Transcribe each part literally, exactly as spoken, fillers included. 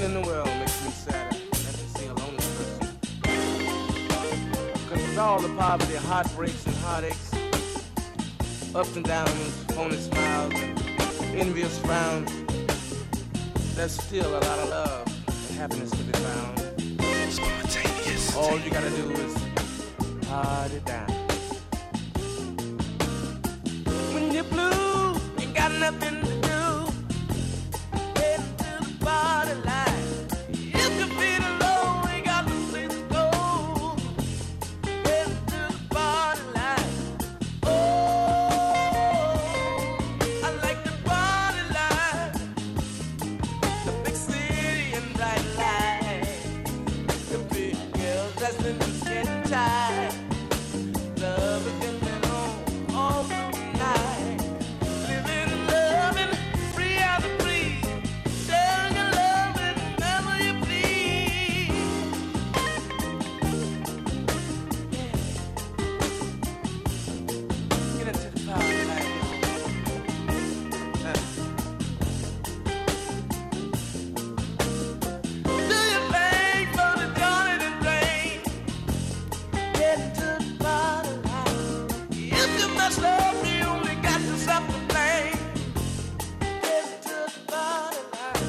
Nothing in the world makes me sadder than to see a lonely person. Because with all the poverty, heartbreaks and heartaches, ups and downs, phony smiles, and envious frowns, there's still a lot of love and happiness to be found. Spontaneous. All you gotta do is party down. When you're blue, you got nothing to do. Head to the party line. If you feel alone, you got no place to go. Head to the party line. Oh, I like the party line. The big city and bright light. The big girls dressed in the skin tight. Love is getting on all through the night. Living and loving, free as a breeze. Sharing your love whenever you please. Get into the party line, y'all. Do your thing for the joy and rain. Get into the party line. If you mess up, you only got yourself to blame. Get into the party line.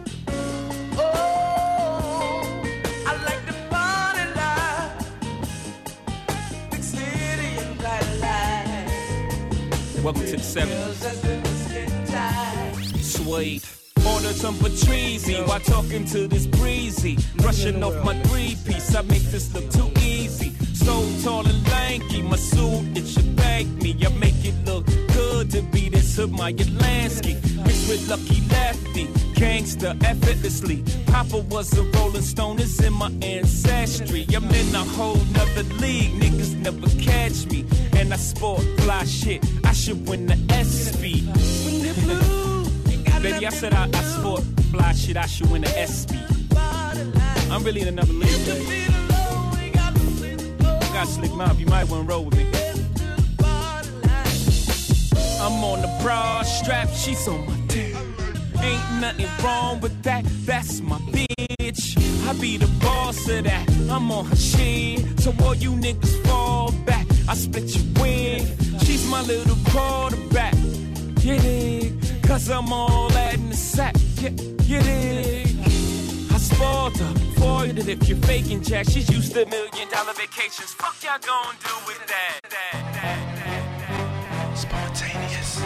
Oh, I like the party line. Big city and bright light. Welcome to the seventies. Girls that's in the skin tight. Suede. Order some Patrizzi while talking to this breezy. Brushing off my three-piece, I make this look too easy. So tall and lanky, my suit, it should thank me. I make it look good to be this hood, my Lansky. Mixed with Lucky Lefty, gangster effortlessly. Papa was a Rolling Stone, it's in my ancestry. I'm in a whole nother league, niggas never catch me. And I sport fly shit, I should win the S P. When you're blue, you got Baby, I said I, I sport fly shit, I should win the S P. I'm really in another league, baby. I got slick mouth, you might wanna roll with me. I'm on the broad strap, she's on my dick. Ain't nothing wrong with that, that's my bitch. I be the boss of that, I'm on her shit. So all you niggas fall back, I split your wig. She's my little quarterback, you dig? Cause I'm all that in the sack, yeah, you dig? I spoiled her, foiled it if you're faking jack. She's used to million dollar vacations. Fuck y'all gonna do with that? that, that, that, that. Spontaneous.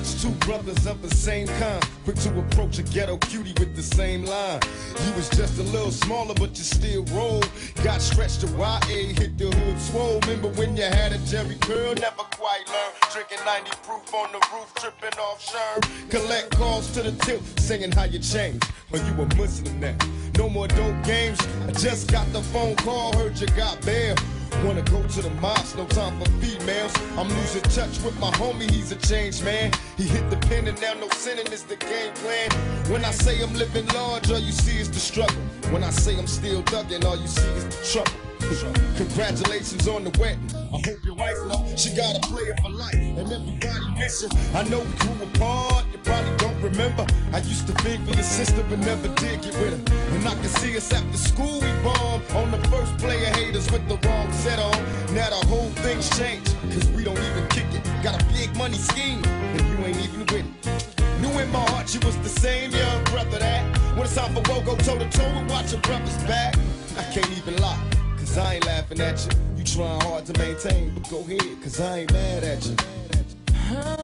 watched two brothers of the same kind, quick to approach a ghetto cutie with the same line. You was just a little smaller, but you still roll. Got stretched to Y A, hit the hood swole. Remember when you had a Jerry curl? Never quite learned. Drinking ninety proof on the roof, tripping off Sherm. Collect calls to the tilt, singing how you changed. When you a Muslim now. No more dope games. I just got the phone call, heard you got bail. Wanna go to the mosque, no time for females. I'm losing touch with my homie, he's a changed man. He hit the pen and now no sinning is the game plan. When I say I'm living large, all you see is the struggle. When I say I'm still thugging, all you see is the trouble. Congratulations on the wedding. I hope your wife know she got a player for life, and everybody miss her. I know we grew apart, you probably don't remember. I used to think for your sister, but never did get with her. And I can see us after school, we bombed on the first player haters with the wrong set on. Now the whole thing's changed, cause we don't even kick it. Got a big money scheme, and you ain't even with it. Knew in my heart you was the same young brother that when it's time for Wogo toe to toe and watch your brother's back. I can't even lie. Cause I ain't laughing at you. You trying hard to maintain, but go ahead, cause I ain't mad at you. I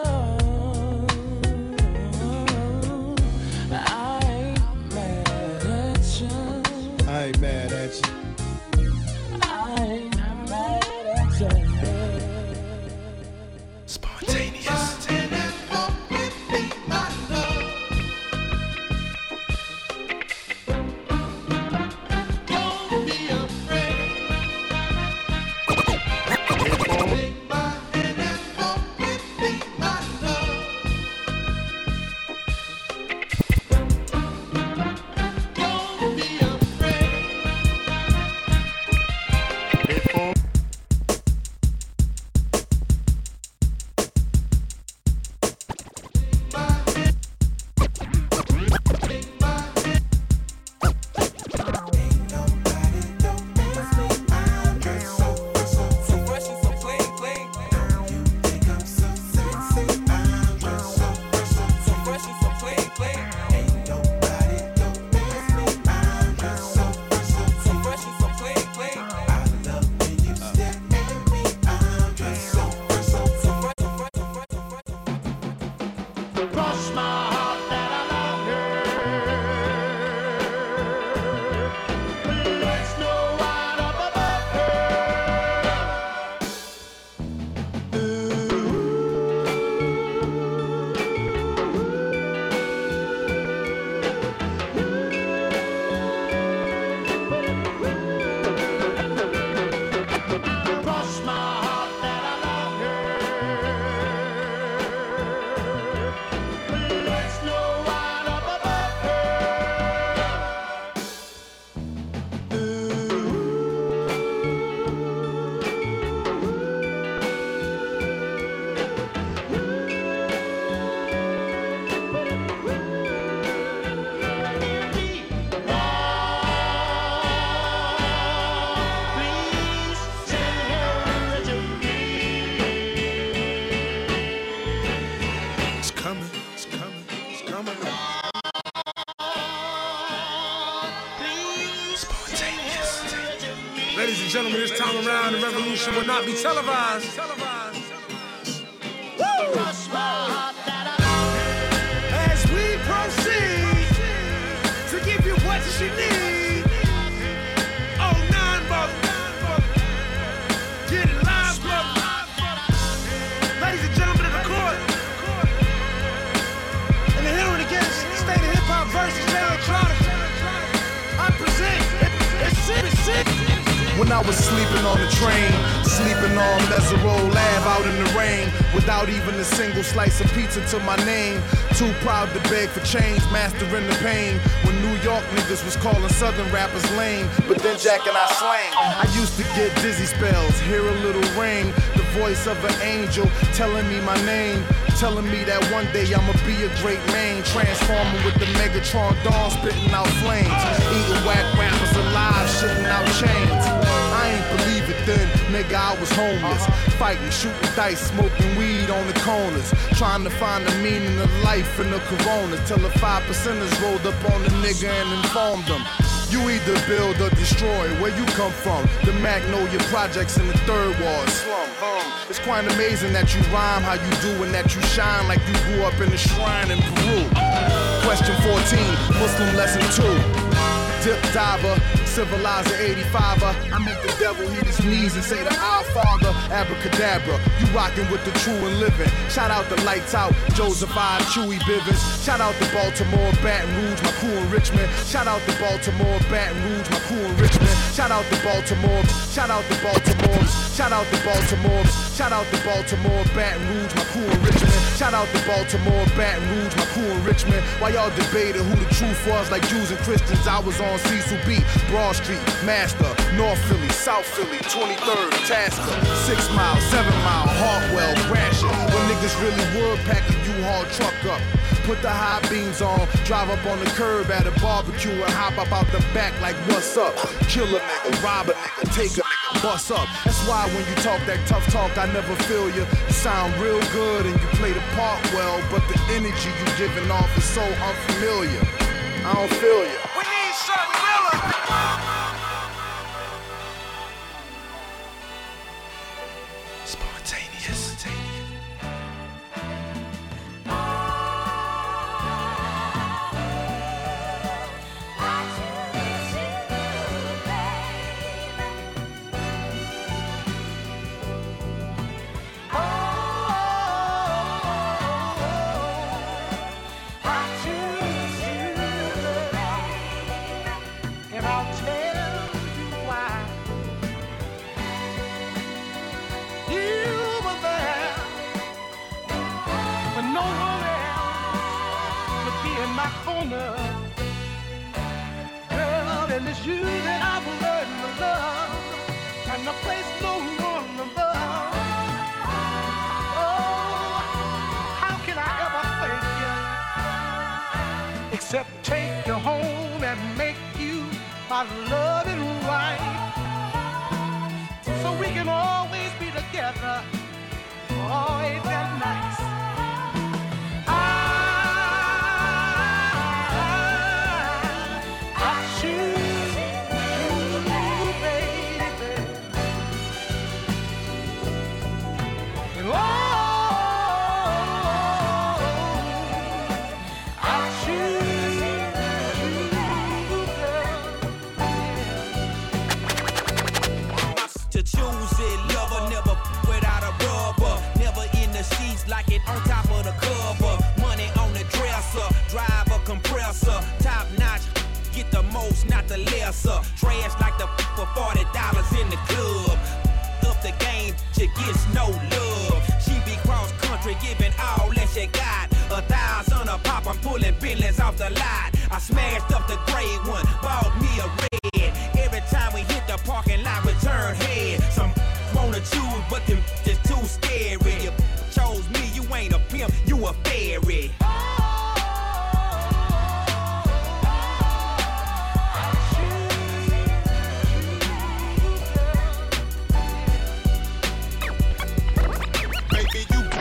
ain't mad at you. I ain't mad at you. I ain't mad at you. Spontaneous. Ladies and gentlemen, this time around, the revolution will not be televised. Woo! As we proceed to give you what you need. Oh, nine, brother. Get it live, brother. Ladies and gentlemen of the court. And the hearing against State of Hip Hop versus Electronic. I present. It's it, it's it. When I was sleeping on the train, sleeping on Mesereau Lab out in the rain, without even a single slice of pizza to my name. Too proud to beg for change, mastering the pain. When New York niggas was calling Southern rappers lame, but then Jack and I slang. I used to get dizzy spells, hear a little ring, the voice of an angel telling me my name, telling me that one day I'ma be a great man, transforming with the Megatron dawn, spitting out flames, eating whack rappers alive, shitting out chains. I ain't believe it then, nigga, I was homeless, fighting, shooting dice, smoking weed on the corners, trying to find the meaning of life in the corona, till the five percenters rolled up on the nigga and informed them. You either build or destroy. Where you come from? The Magnolia Projects in the Third Ward slum. Um, it's quite amazing that you rhyme how you do and that you shine like you grew up in a shrine in Peru. Question fourteen, Muslim lesson two. Dip diver, civilizer eighty-fiver. I make the devil hit his knees and say the Our Father, abracadabra. You rockin' with the true and living. Shout out the Lights Out, Joseph I, Chewy Bivens. Shout out the Baltimore, Baton Rouge, my crew in Richmond. Shout out the Baltimore, Baton Rouge, my crew in Richmond. Shout out the Baltimore, shout out the Baltimore, shout out the Baltimore, shout out the Baltimore, Baton Rouge, my crew in Richmond. Shout out the Baltimore, Baton Rouge, my crew in Richmond. While y'all debated who the truth was, like Jews and Christians, I was on Cecil B, Broad Street, Master, North Philly, South Philly, twenty-third, Tasker, Six Mile, Seven Mile, Hartwell, Gratiot. When niggas really would pack a U-Haul truck up, put the high beams on, drive up on the curb at a barbecue and hop up out the back like what's up? Kill a nigga, rob a nigga, take a nigga, bust up. That's why when you talk that tough talk, I never feel you. You sound real good and you play the part well, but the energy you giving off is so unfamiliar. I don't feel you. We need Sean Miller. Spontaneous. Girl, and it's you that I've learned to love, and the place no one to love. Oh, how can I ever thank you, except take you home and make you my loving wife, so we can always be together. Oh, ain't that nice? Like it on top of the cover, money on the dresser, drive a compressor, top notch, get the most, not the lesser. Trash like the for forty dollars in the club. Up the game, she gets no love. She be cross country, giving all that she got. A thousand a pop, I'm pulling Bentleys off the lot. I smashed up the gray one, bought me a red. Every time we hit the parking lot, we turn head. Some wanna choose, but them just too scary. You chose me, you ain't a pimp, you a fairy. Baby, you.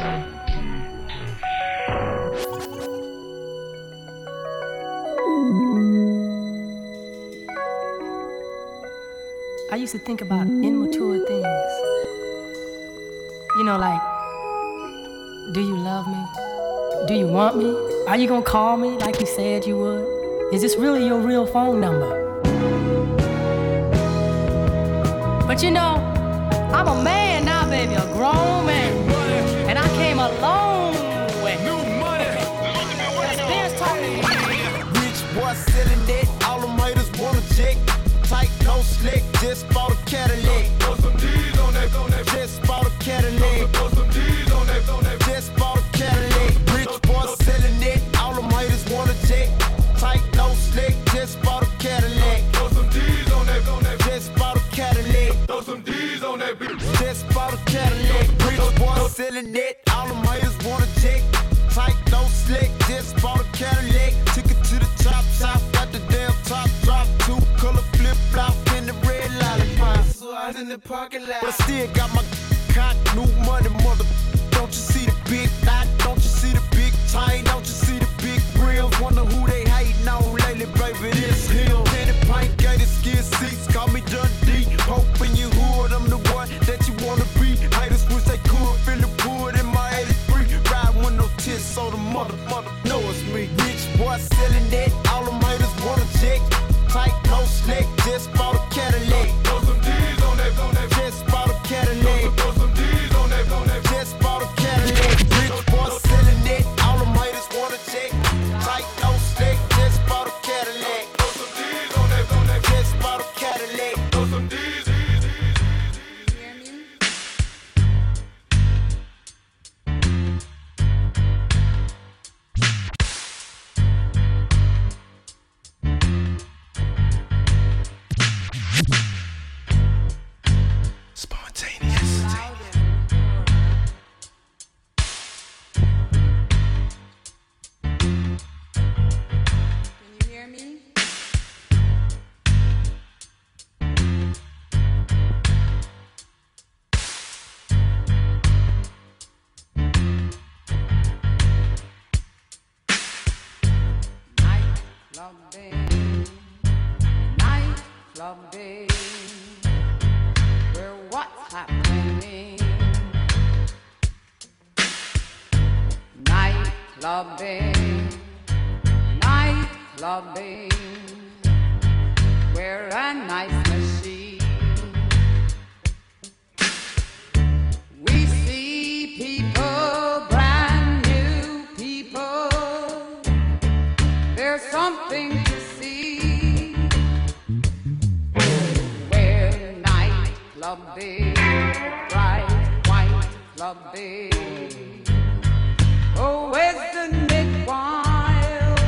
I used to think about immature things. You know, like, do you love me? Do you want me? Are you gonna call me like you said you would? Is this really your real phone number? But you know, I'm a man now, baby, a grown man. And I came a long way. New money. Ben's talking. Rich boy selling it, all them haters wanna check. Tight, no slick, just bought a Cadillac. Throw some D's on that, on that. Just bought a Cadillac. Throw some D's on that, on that. Just bought a Cadillac. Rich boy selling it, all them haters wanna check. Tight, no slick, just bought a Cadillac. Throw some D's on that, on that. Just bought a Cadillac. Throw some D's on that bitch. Just bought a Cadillac. Rich boy selling it, all them haters wanna check. Tight, no slick, just bought a Cadillac. Took it to the top shop, got the damn top drop. Two color flip flop in the red lollipop. So I was in the parking lot, but I still got my cock, new money, mother. Don't you see the big dot? Don't you see the big chain? Don't you see the big rims? Wonder who they hating on lately, baby. This him. Penny Pint tight, no slick, just bought a Cadillac. Throw some D's on that, on that. Just bought a Cadillac. Throw some D's on that, on that. Just bought a Cadillac. Rich boy selling it, all them haters wanna check. Tight, no slick, just bought a Cadillac. Throw some D's on that, on that. Just bought a Cadillac. Throw some D's. Clubbing, where what's happening? Night clubbing, night clubbing, where a nice machine. We see people, brand new people. There's something to see. Where night clubbing, bright white clubbing. Oh, isn't it wild?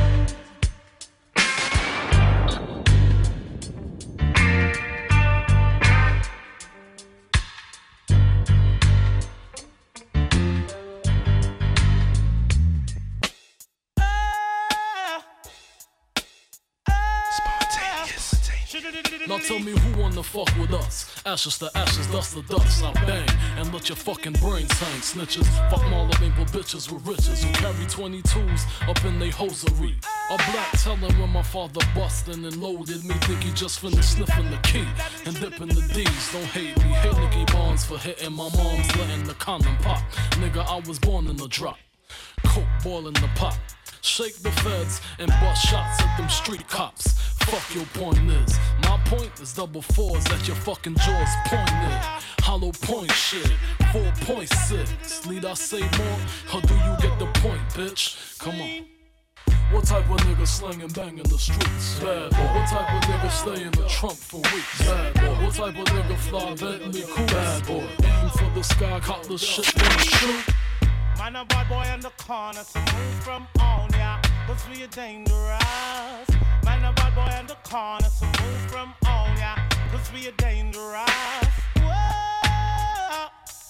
Now tell me who wanna fuck with us. Ashes to ashes, dust to dust. I bang and let your fucking brains hang. Snitches, fuck Marlon for bitches with riches who carry twenty-twos up in they hosiery. A black telling when my father bustin' and loaded me. Think he just finished sniffing the key and dipping the D's. Don't hate me, hate Nicky Barnes for hitting my mom's letting the condom pop. Nigga, I was born in the drop. Coke boiling the pot. Shake the feds and bust shots at them street cops. Fuck your point is. My point is double fours at your fucking jaws pointed. Hollow point shit, four point six. Need I say more, or do you get the point, bitch? Come on. What type of nigga slang and bang in the streets? Bad boy. What type of nigga stay in the trunk for weeks? Bad boy. What type of nigga fly Bentley cool? Bad boy. Aim for the sky, caught the shit, then shoot. Man, a bad boy in the corner, so move from on ya, cause we are dangerous. Man, a bad boy in the corner, so move from on ya, cause we are dangerous. Whoa,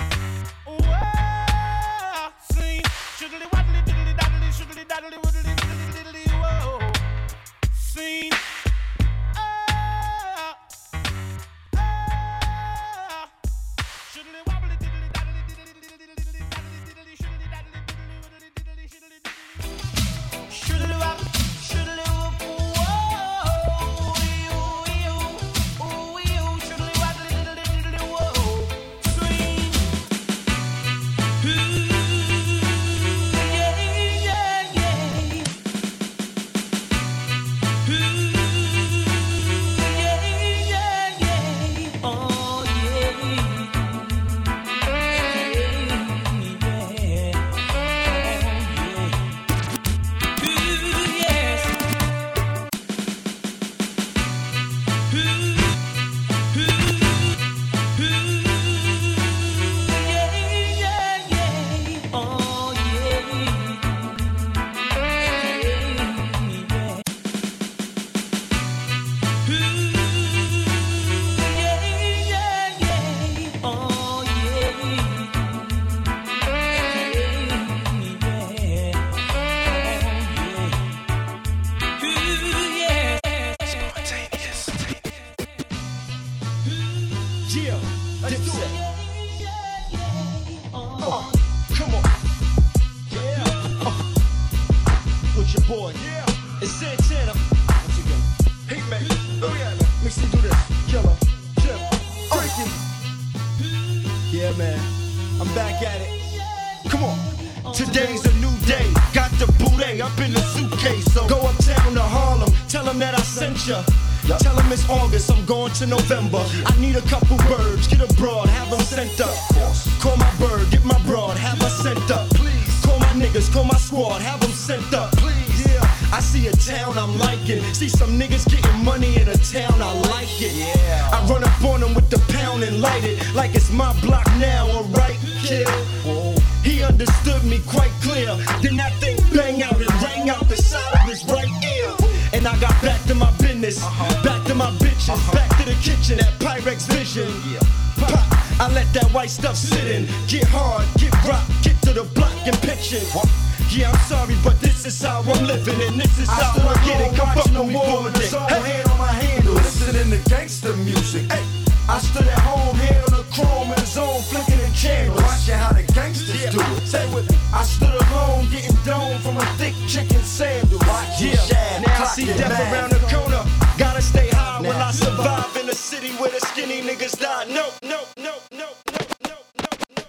whoa, see, shiddly waddly diddly daddly, shiddly daddly waddly diddly diddly, whoa, see. Today's a new day, got the booty up in the suitcase. So go uptown to Harlem, tell them that I sent ya. Tell them it's August, I'm going to November. I need a couple birds, get a broad, have them sent up. Call my bird, get my broad, have her sent up. Call my niggas, call my squad, have them sent up. Yeah, I see a town I'm liking. See some niggas getting money in a town, I like it. I run up on them with the pound and light it like it's my block now, alright, kid. He understood me quite clear. Then that thing bang out and rang out the side of his right ear. And I got back to my business, uh-huh. back to my bitches, uh-huh. back to the kitchen, that Pyrex vision. Yeah. Pop, I let that white stuff sit in. Get hard, get rock, get to the block and pitching. Yeah, I'm sorry, but this is how I'm living, and this is how I, I get it. Come fuck no more with it. Hey, hand on my handle, listening to gangster music. Hey, I stood at home, hand on the chrome in the zone, flicking the candles. Watching how the gangsters yeah. do it. Say with it. I stood alone, getting domed from a thick chicken sandal. Yeah, shad, now I see death man. Around the corner. Gotta stay high now. Will I survive in a city where the skinny niggas die? No, no, no, no, no, no, no,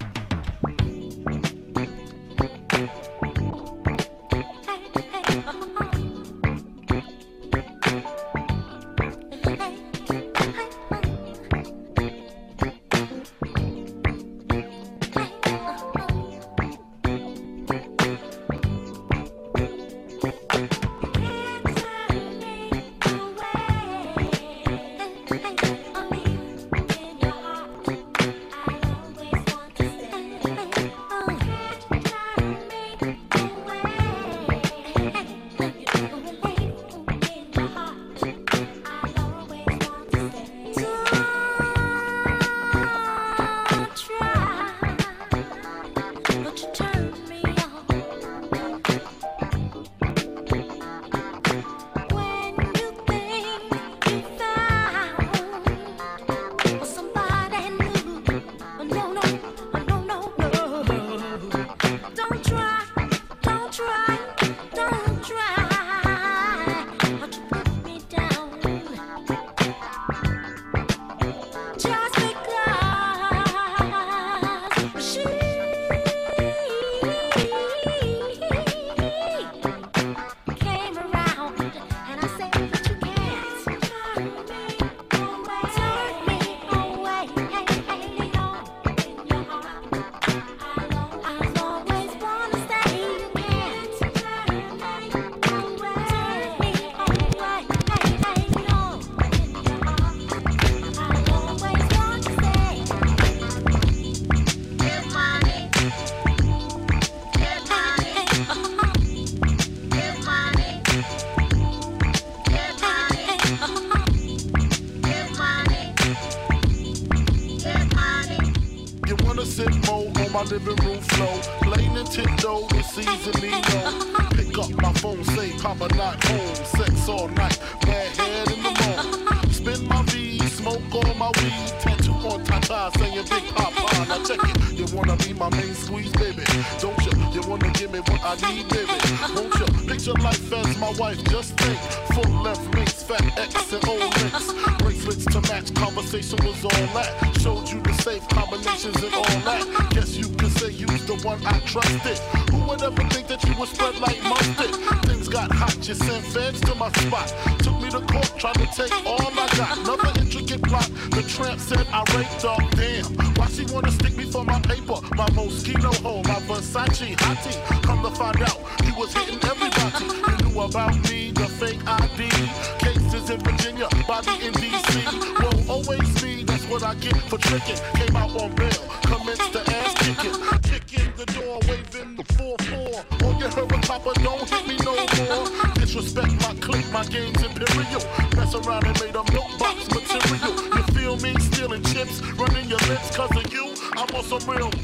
living room flow, play Nintendo with season Nino. Pick up my phone, say Papa not home. Sex all night, bad head in the morning. Spin my V, smoke all my weed. Tattoo on Tata saying Big Papa. Now check it, you wanna be my main squeeze, baby? Don't you? You wanna give me what I need, baby? Won't you? Picture life as my wife, just think. Full left links, fat X and old links. Bracelets to match, conversation was all that. Showed you the safe combinations and all that. Guess you could say you's the one I trusted. Who would ever think that you would spread like mustard? Things got hot, you sent feds to my spot. Took me to court, tried to take all I got. Another intricate plot, the tramp said I raped her. Damn, why she wanna stick me for my paper? My Moschino hole, my Versace hottie. Come to find out, you was hitting everybody. You knew about me, the fake I D. Cases in Virginia, body in D C. Won't always me, that's what I get for tricking. Came out on bail, commenced the ass kicking. Kicking the door, waving the four four. All you heard was Papa, don't hit me no more. Disrespect my clique, my game's imperial. Mess around and made a milk box material. You feel me? Stealing chips, running your lips cause of you. I'm on some real.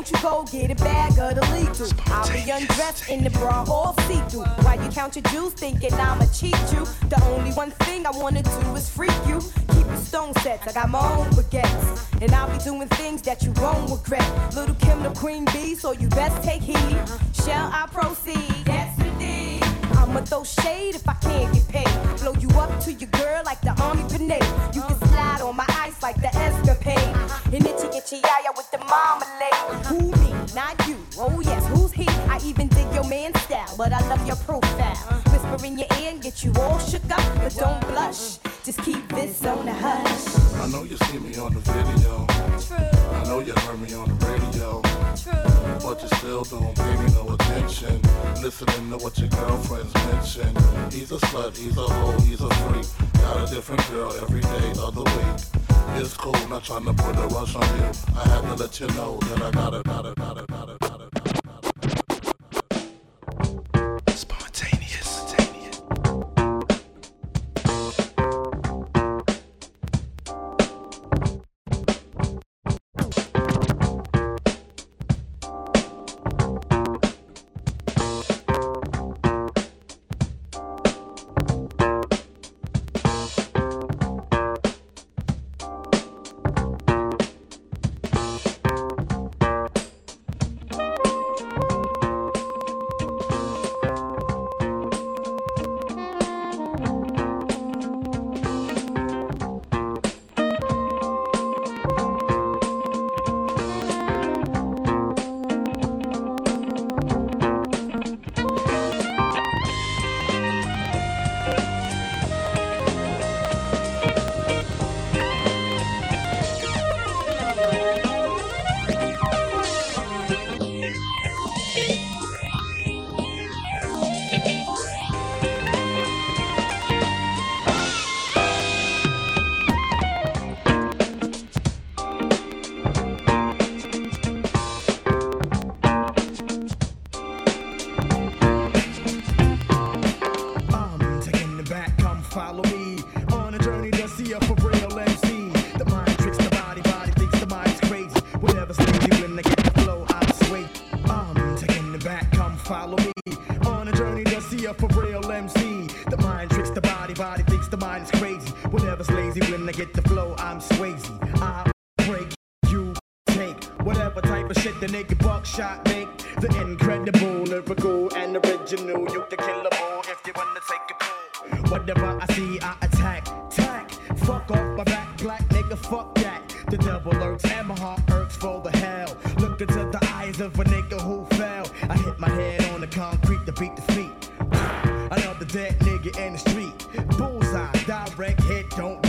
won't you go get a bag of the lethal? I'll be undressed in the bra all see-through. While you count your jewels thinking I'ma cheat you. The only one thing I wanna do is freak you. Keep the stone sets, I got my own baguettes. And I'll be doing things that you won't regret. Little Kim the queen bee, so you best take heed. Shall I proceed? Yes indeed. I'ma throw shade if I can't get paid. Blow you up to your girl like the army grenade. You can slide on my ice like the escapade. And itchy itchy yaya with the marmalade. Who me? Not you. Oh yes, who's he? I even dig your man's style, but I love your profile. Whisper in your ear and get you all shook up, but don't blush. Just keep this on the hush. I know you see me on the video. True. I know you heard me on the radio. True. But you still don't pay me no attention. Listening to what your girlfriends mention. He's a slut, he's a hoe, he's a freak. Got a different girl every day of the week. It's cool, not trying to put a rush on you. I had to let you know that I gotta, gotta, gotta, gotta, gotta, gotta. Spontaneous. Shot make the incredible, lyrical and original. You can kill them all if you wanna take a pull. Whatever I see, I attack, tack. Fuck off my back, black nigga, fuck that. The devil lurks and my heart irks for the hell. Look into the eyes of a nigga who fell. I hit my head on the concrete to beat the feet. Another dead nigga in the street. Bullseye, direct hit, don't